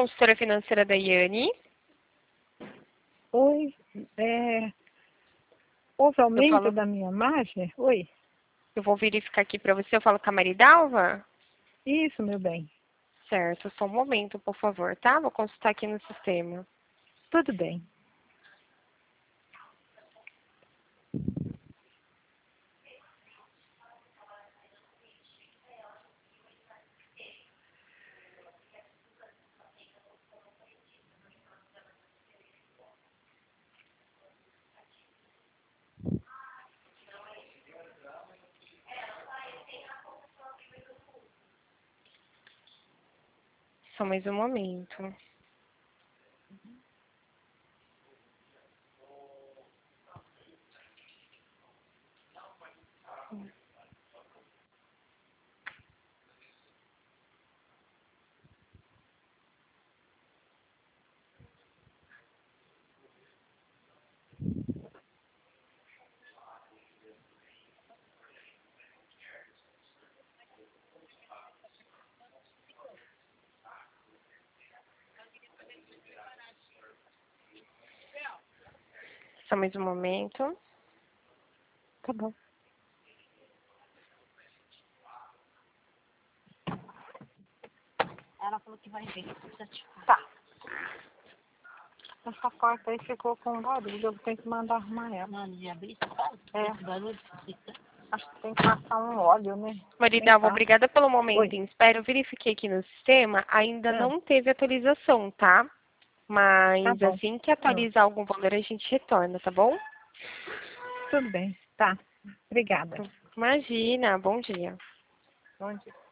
consultora financeira da Iane. Oi, houve aumento falo- da minha margem? Oi, Eu vou verificar aqui para você. Eu falo com a Maridalva? isso, meu bem. Certo, só um momento, por favor, tá? Vou consultar aqui no sistema. Tudo bem. Só mais um momento. Só mais um momento. Tá bom. Ela falou que vai ver. Tá. Essa porta aí ficou com barulho, eu tenho que mandar arrumar ela. Mano, de abrir esse caso? É. Esse barulho? Acho que tem que passar um óleo, né? Maridalva, Tem obrigada pelo momento Oi. em espera. Eu verifiquei aqui no sistema, ainda não teve atualização, tá? Mas Tá bom. assim que atualizar algum valor, a gente retorna, tá bom? Tudo bem. Tá. Obrigada. Imagina, bom dia. Bom dia.